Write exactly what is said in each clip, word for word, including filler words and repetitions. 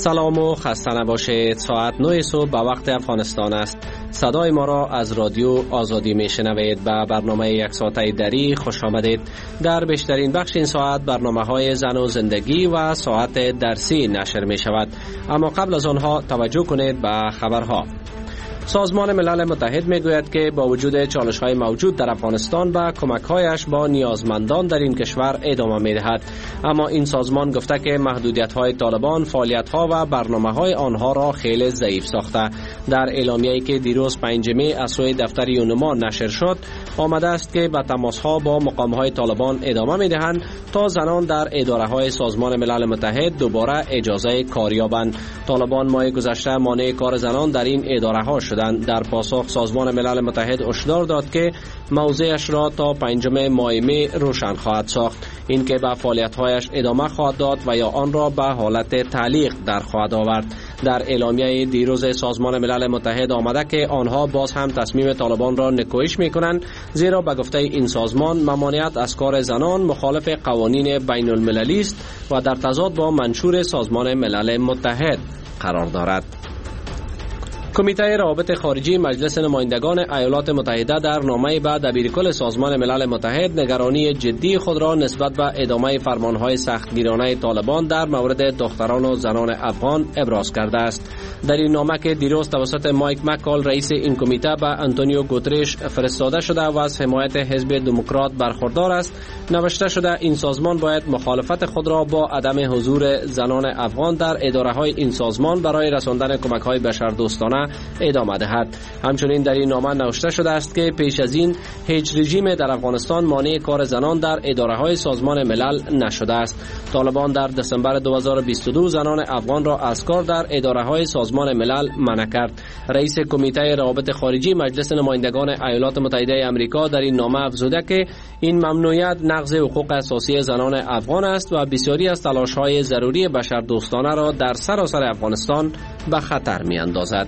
سلام و خسته نباشید. ساعت نه صبح به وقت افغانستان است. صدای ما را از رادیو آزادی میشنوید. به برنامه یک ساعته دری خوش آمدید. در بیشترین بخش این ساعت برنامه های زن و زندگی و ساعت درسی نشر می شود. اما قبل از آنها توجه کنید به خبرها. سازمان ملل متحد میگوید که با وجود چالش‌های موجود در افغانستان به کمک‌هایش با نیازمندان در این کشور ادامه می‌دهد، اما این سازمان گفته که محدودیت‌های طالبان فعالیت‌ها و برنامه‌های آنها را خیلی ضعیف ساخته. در اعلامیه‌ای که دیروز پنجمی از سوی دفتر یونما نشر شد، آمده است که به تماس‌ها با مقام‌های طالبان ادامه می‌دهند تا زنان در اداره‌های سازمان ملل متحد دوباره اجازه کار یابند. طالبان ماه گذشته مانع کار زنان در این اداره‌ها شدند. در پاسخ سازمان ملل متحد هشدار داد که موضعش را تا پنجم ماه می روشن خواهد ساخت، این که به فعالیت‌هایش ادامه خواهد داد و یا آن را به حالت تعلیق در خواهد آورد. در اعلامیه دیروز سازمان ملل متحد آمده که آنها باز هم تصمیم طالبان را نکوهش می‌کنند، زیرا به گفته این سازمان ممانعت از کار زنان مخالف قوانین بین المللی است و در تضاد با منشور سازمان ملل متحد قرار دارد. کمیته روابط خارجی مجلس نمایندگان ایالات متحده در نامه به دبیرکل سازمان ملل متحد نگرانی جدی خود را نسبت به ادامه فرمانهای سختگیرانه طالبان در مورد دختران و زنان افغان ابراز کرده است. در این نامه که دیروز توسط مایک مکال رئیس این کمیته به آنتونیو گوترش فرستاده شده و از حمایت حزب دموکرات برخوردار است، نوشته شده این سازمان باید مخالفت خود را با عدم حضور زنان افغان در اداره‌های این سازمان برای رساندن کمک‌های بشردوستانه ادامه دهد. همچنین در این نامه نوشته شده است که پیش از این هیچ رژیم در افغانستان مانع کار زنان در اداره‌های سازمان ملل نشده است. طالبان در دسامبر دو هزار و بیست و دو زنان افغان را از کار در اداره‌های سازمان ملل منع کرد. رئیس کمیته روابط خارجی مجلس نمایندگان ایالات متحده آمریکا در این نامه افزوده که این ممنوعیت نقض حقوق اساسی زنان افغان است و بسیاری از تلاش‌های ضروری بشردوستانه را در سراسر افغانستان به خطر می‌اندازد.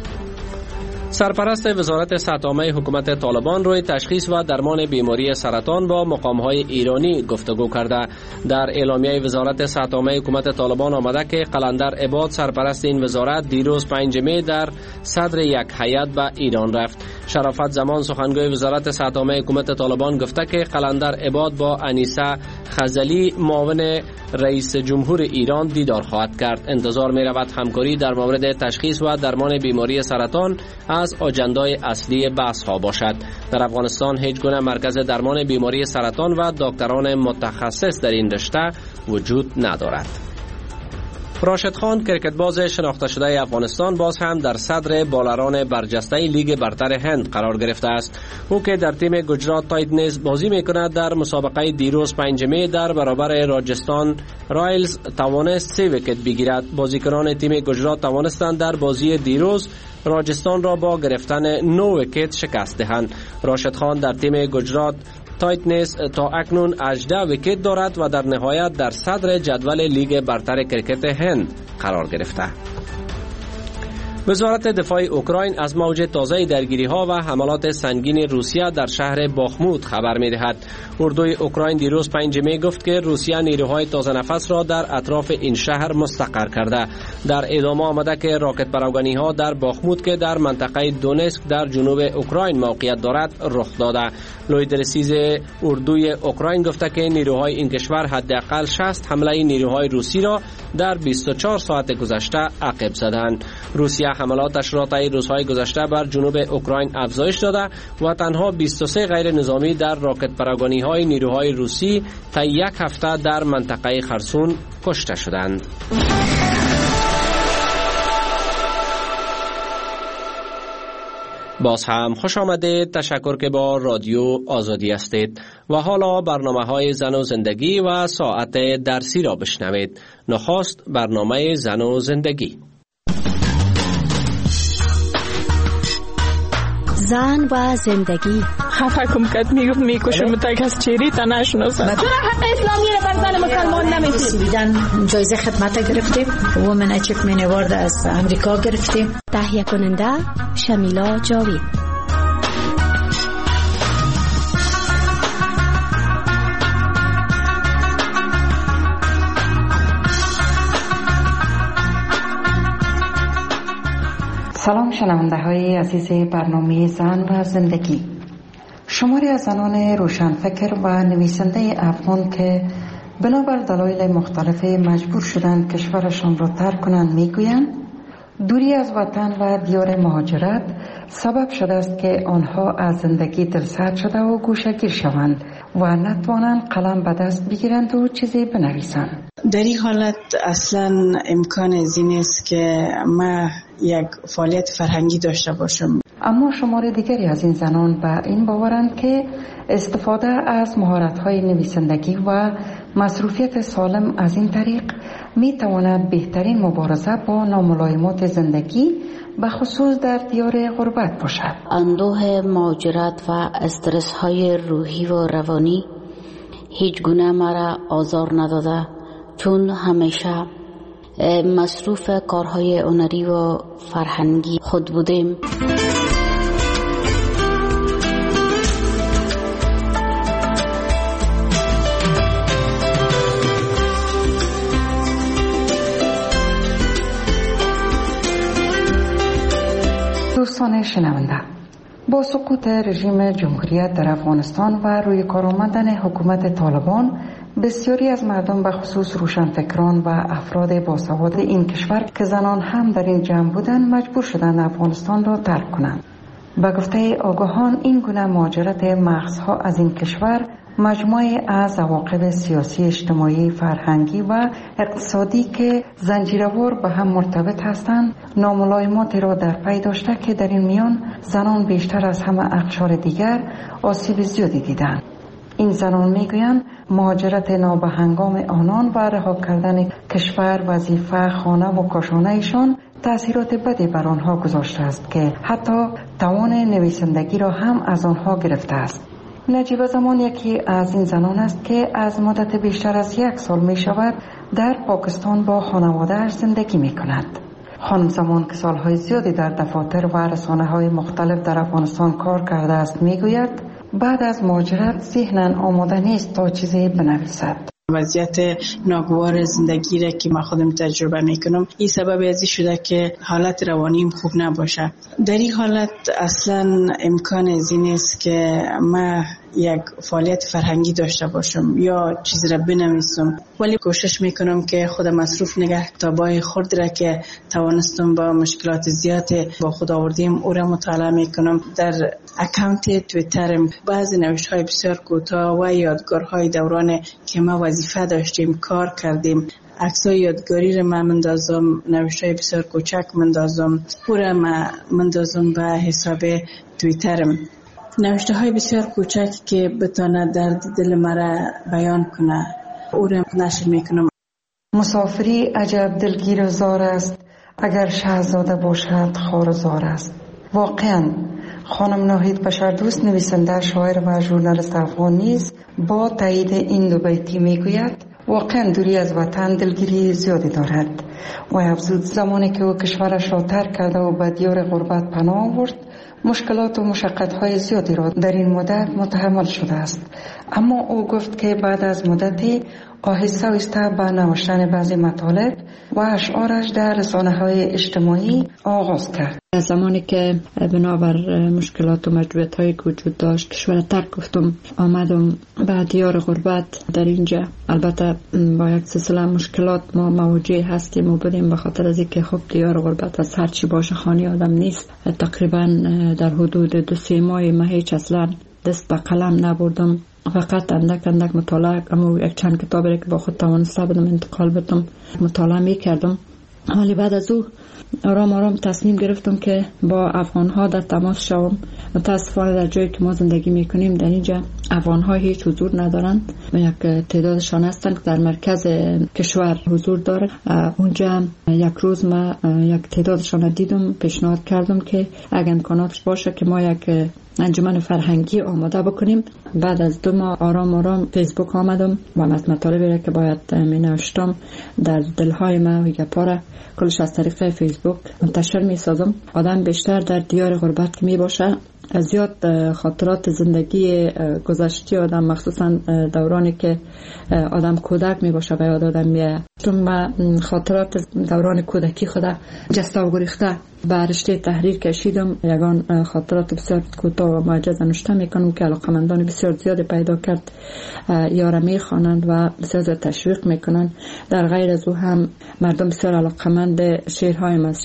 سرپرست وزارت صحت‌عامه حکومت طالبان روی تشخیص و درمان بیماری سرطان با مقام‌های ایرانی گفتگو کرده. در اعلامیه وزارت صحت‌عامه حکومت طالبان آمده که قلندر عباد سرپرست این وزارت دیروز پنج می در صدر یک هیئت به ایران رفت. شرافت زمان سخنگوی وزارت صحت‌عامه حکومت طالبان گفته که قلندر عباد با انیسه خزلی معاون رئیس جمهور ایران دیدار خواهد کرد. انتظار می رود همکاری در مورد تشخیص و درمان بیماری سرطان از آجندای اصلی بحث ها باشد. در افغانستان هیچ گونه مرکز درمان بیماری سرطان و دکتران متخصص در این رشته وجود ندارد. راشد خان کرکتباز شناخته شده افغانستان باز هم در صدر بالران برجسته لیگ برتر هند قرار گرفته است. او که در تیم گجرات تایتنز بازی میکند در مسابقه دیروز پنجمی در برابر راجستان رایلز توانست سه ویکت بگیرد. بازیکنان تیم گجرات توانستند در بازی دیروز راجستان را با گرفتن نه ویکت شکست دهند. راشد خان در تیم گجرات تایتنز تا اکنون هجده ویکت دارد و در نهایت در صدر جدول لیگ برتر کرکت هند قرار گرفته. وزارت دفاع اوکراین از موج تازه درگیری‌ها و حملات سنگین روسیه در شهر باخموت خبر می‌دهد. اردوی اوکراین دیروز پنج می گفت که روسیه نیروهای تازه نفس را در اطراف این شهر مستقر کرده. در ادامه آمده که راکت پراگنی‌ها در باخموت که در منطقه دونسک در جنوب اوکراین موقعیت دارد رخ داده. لویدرسیز اردوی اوکراین گفته که نیروهای این کشور حداقل شصت حمله نیروهای روسی را در بیست و چهار ساعت گذشته عقب زدند. روسیه حملاتش را طی روزهای گذشته بر جنوب اوکراین افزایش داده و تنها بیست و سه غیر نظامی در راکت پراگنی‌های نیروهای روسی طی یک هفته در منطقه خرسون کشته شدند. باز هم خوش آمدید. تشکر که با رادیو آزادی هستید و حالا برنامه های زن و زندگی و ساعت درسی را بشنوید. نخست برنامه زن و زندگی. زن و زندگی. خفه کم کت میگفت میکشم متک از چیری تا نشناسم. چرا حق اسلامی رو بر زن مسلمان نمیدید؟ دیدن جایزه خدمت گرفتیم. وومن اچیومنت اوارد از امریکا گرفتیم. تهیه کننده شمیلا جاوید. سلام شنونده های عزیز برنامه زن و زندگی. شماری از زنان روشنفکر و نویسنده افغان که بنابر دلایل مختلف مجبور شدند کشورشان را ترک کنند میگویند دوری از وطن و دیار مهاجرت سبب شده است که آنها از زندگی دلسرد شده و گوشه‌گیر شوند و نتوانند قلم به دست بگیرند و چیزی بنویسند. در این حالت اصلا امکان از این است که ما یک فعالیت فرهنگی داشته باشم. اما شمار دیگری از این زنان به این باورند که استفاده از مهارت‌های نویسندگی و مصروفیت سالم از این طریق می تواند بهترین مبارزه با ناملایمات زندگی به خصوص در دیار غربت باشد. اندوه مهاجرت و استرس های روحی و روانی هیچ گونه مرا آزار نداده، چون همیشه مصروف کارهای هنری و فرهنگی خود بودیم. دوستان شنونده، با سقوط رژیم جمهوریت در افغانستان و روی کار آمدن حکومت طالبان، بسیاری از مردم به خصوص روشنفکران و افراد باسواد این کشور که زنان هم در این جمع بودند مجبور شدند افغانستان را ترک کنند. به گفته آگاهان این گونه مهاجرت مغزها از این کشور مجموعه از عواقب سیاسی، اجتماعی، فرهنگی و اقتصادی که زنجیروار به هم مرتبط هستند ناملایمات را در پی داشته که در این میان زنان بیشتر از همه اقشار دیگر آسیب زیادی دیدند. این زنان میگویند مهاجرت نابهنگام آنان و رها کردن کشور، وظیفه، خانه و کاشانه ایشان تأثیرات بدی بر آنها گذاشته است که حتی توان نویسندگی را هم از آنها گرفته است. نجیب زمان یکی از این زنان است که از مدت بیشتر از یک سال می شود در پاکستان با خانواده‌اش زندگی می کند. خانم زمان که سالهای زیادی در دفاتر و رسانه‌های مختلف در افغانستان کار کرده است می گوید بعد از مهاجرت ذهناً آماده نیست تا چیزی بنویسد. وضعیت ناگوار زندگی را که ما خودم تجربه میکنم این سبب ازی شده که حالت روانیم خوب نباشه. در این حالت اصلا امکان از این است که ما یک فعالیت فرهنگی داشته باشم یا چیزی را بنویسم، ولی کوشش میکنم که خودم مصروف نگه کتابای خرد را که توانستم با مشکلات زیاد با خود آوردیم او را مطالعه میکنم. در اکانت توییترم بعضی نوشتهای بسیار کوتاه و یادگارهای دوران که ما وظیفه داشتیم کار کردیم، عکسای یادگاری را من مندازم، نوشتهای بسیار کوچک مندازم، او را من مندازم به حساب توییترم. نوشته های بسیار کوچک که بتونه درد دل مرا بیان کنه او را نشر میکنم. مسافری عجب دلگیر و زار است، اگر شهزاده باشد خوار و زار است. واقعا خانم ناهید بشردوست نویسنده، شاعر و ژورنالیست افغان نیز با تایید این دو بیتی میگوید واقعا دوری از وطن دلگیری زیادی دارد و افزود زمانی که او کشورش را ترک کرده و به دیار غربت پناه آورد مشکلات و مشقت‌های زیادی را در این مدت متحمل شده است، اما او گفت که بعد از مدتی آهسته آهسته به نوشتن بعضی مطالب و اشعارش در رسانه‌های اجتماعی آغاز کرد. از زمانی که بنابر مشکلات و مجبوریت‌هایی که وجود داشت کشور ترک گفتم آمدم به دیار غربت. در اینجا البته با یک سلسله مشکلات ما مواجه هستیم و بودیم به خاطر از اینکه خب دیار غربت از هر چی باشه خانه آدم نیست. تقریبا در حدود دو سه ماه ما هیچ اصلا دست به قلم نبردم، فقط اندک اندک مطالعه اما یک چند کتابی که با خود توانسته بودم انتقال بدم مطالعه میکردم. ولی بعد از او آرام آرام تصمیم گرفتم که با افغان‌ها در تماس شوم. متاسفانه در جایی که ما زندگی میکنیم در اینجا افغان‌ها هیچ حضور ندارند و یک تعدادشان هستند که در مرکز کشور حضور دارند. اونجا یک روز ما یک تعدادشان دیدم، پیشنهاد کردم که اگر امکاناتش باشه که ما یک انجمن فرهنگی آماده بکنیم. بعد از دو ماه آرام آرام فیسبوک آمدم و از مطالبی را که باید می نوشتم در دلهای ما و گپا کلش از طریق فیسبوک منتشر می سازم. آدم بیشتر در دیار غربت که می باشه زیاد خاطرات زندگی گذشته آدم، مخصوصا دورانی که آدم کودک می باشه به یاد آدم میاد. چون من خاطرات دوران کودکی خدا جسته و گریخته به رشته تحریر کشیدم. یگان خاطرات بسیار کوتاه و معجز نوشته میکنم که علاقمندان بسیار زیاد پیدا کرد یاره میخوانند و بسیار زیاد تشویق میکنند. در غیر از او هم مردم بسیار علاقمند شعرهای ما.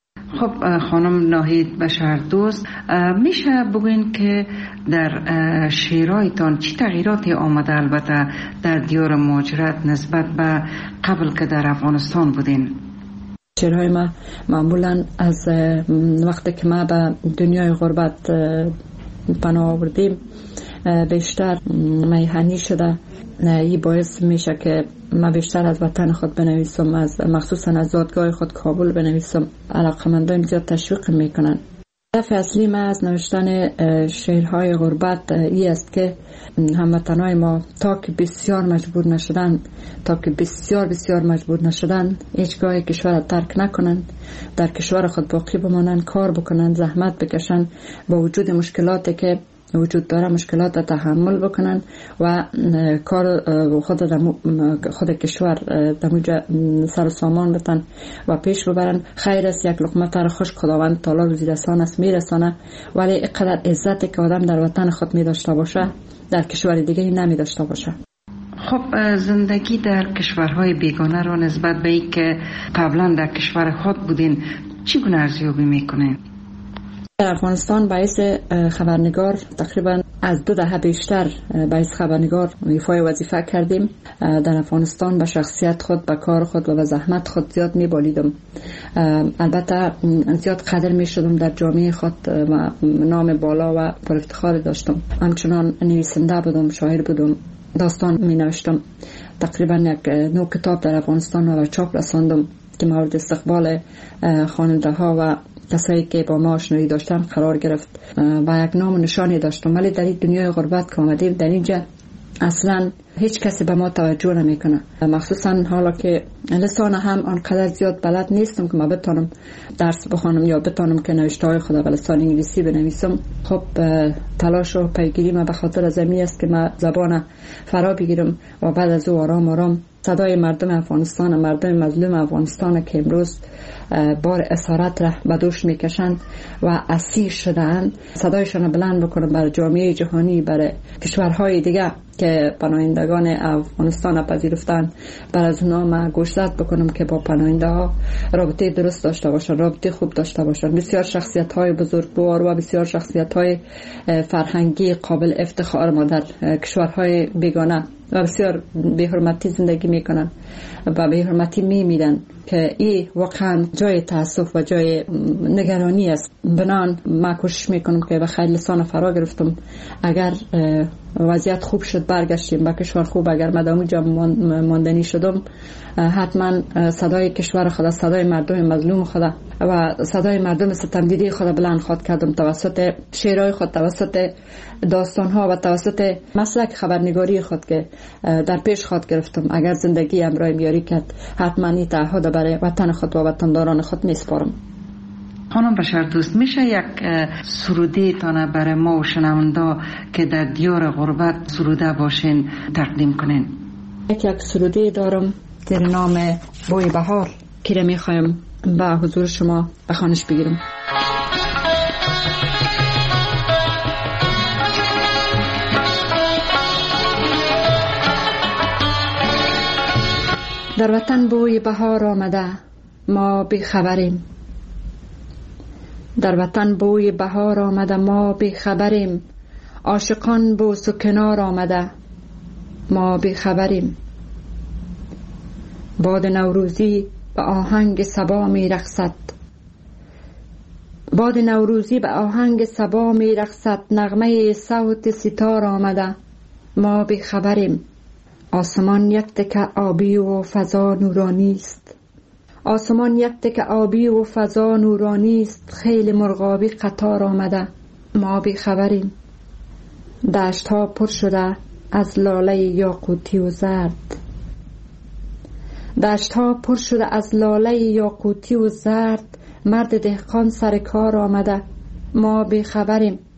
خب خانم ناهید بشر دوست، میشه بگوین که در شعرهایتان چی تغییراتی آمده البته در دیار مهاجرت نسبت به قبل که در افغانستان بودین؟ شعرهای ما معمولا از وقتی که ما به دنیای غربت پناه آوردیم بیشتر میهنی شده. این باعث میشه که من بیشتر از وطن خود بنویسم، از مخصوصا از زادگاه خود کابل بنویسم. علاقمندان زیاد تشویق میکنن. هدف اصلی من از نوشتن شعرهای غربت این است که هموطنای ما تا که بسیار مجبور نشدن تا که بسیار بسیار مجبور نشدن هیچگاه کشور ترک نکنن، در کشور خود باقی بمانن، کار بکنن، زحمت بکشن، با وجود مشکلاتی که وجود داره مشکلات را تحمل بکنن و کار خود خود کشور دموجه سر و سامان بتن و پیش ببرن. خیر است یک لقمه تر خوش خداوند تعالی روزی رسان است میرسانه، ولی اینقدر عزتی که آدم در وطن خود می داشته باشه در کشور دیگه نمی داشته باشه. خب زندگی در کشورهای بیگانه را نسبت به این که قبلا در کشور خود بودین چگونه ارزیابی میکنین؟ در افغانستان باعث خبرنگار تقریبا از دو دهه بیشتر باعث خبرنگار ایفای وظیفه کردیم. در افغانستان به شخصیت خود، به کار خود و به زحمت خود زیاد میبالیدم. البته زیاد قدر میشدم در جامعه خود و نام بالا و پر افتخار داشتم. همچنان نویسنده بودم، شاعر بودم، داستان می نوشتم. تقریبا یک نو کتاب در افغانستان و چاپ رساندم که مورد استقبال خواننده ها و کسایی که با ما آشنایی داشتن قرار گرفت و یک نام و نشانی داشتم. ولی در این دنیای غربت که آمدیم در اینجا اصلا هیچ کسی به ما توجه نمیکنه، مخصوصا حالا که لسان هم آنقدر زیاد بلد نیستم که ما بتونم درس بخوانم یا بتونم که نوشته های خدا به لسان انگلیسی بنویسم. خب تلاش و پیگیری ما به خاطر زمینی است که ما زبان فرا بگیرم و بعد از او آرام آرام صدای مردم افغانستان، مردم مظلوم افغانستان که امروز بار اسارت را به دوش میکشند و اسیر شدند، صدایشان بلند بکنم برای جامعه جهانی، برای کشورهای دیگه که پناهندگان افغانستان پذیرفتن، برای از اونا ما گوشزد بکنم که با پناهنده ها رابطه درست داشته باشن، رابطه خوب داشته باشن. بسیار شخصیت های بزرگوار و بسیار شخصیت های فرهنگی قابل افتخار ما در کشورهای بیگانه و بسیار به حرمتی زندگی میکنن و به حرمتی میمیرن که این واقعا جای تاسف و جای نگرانی است. بنان ما کوشش میکنم که به خیر لسان فرا گرفتم. اگر وضعیت خوب شد برگشتیم به کشور خوب، اگر مدام جا ماندنی شدم حتما صدای کشور خدا، صدای مردم مظلوم خدا و صدای مردم ستمدیده خدا بلند خواد کردم توسط شعرهای خود، توسط داستانها و توسط مسلک خبرنگاری خود که در پیش خود گرفتم. اگر زندگی امرای میاری کرد حتما این تعهد برای وطن خود و وطنداران خود میسپارم. خانم بشر دوست، میشه یک سروده تانه برای ما و شنونده که در دیار غربت سروده باشین تقدیم کنین؟ یک یک سروده دارم در نام بوی بهار که را میخوایم به حضور شما به خوانش بگیرم. در وطن بوی بهار آمده ما بی خبریم، در وطن بوی بهار آمده ما بی خبریم، عاشقان بوس و کنار آمده ما بی خبریم. باد نوروزی به آهنگ صبا می رقصد، باد نوروزی به آهنگ صبا می رقصد، نغمه صوت ستار آمده ما بی خبریم. آسمان یک تکه آبی و فضا نورانی است، آسمان یک تکه آبی و فضا نورانی است، خیلی مرغابی قطار آمده ما بی خبریم. دشت ها پر شده از لاله یاقوتی و زرد، دشت ها پر شده از لاله یاقوتی و زرد، مرد دهقان سر کار آمده ما بی خبریم.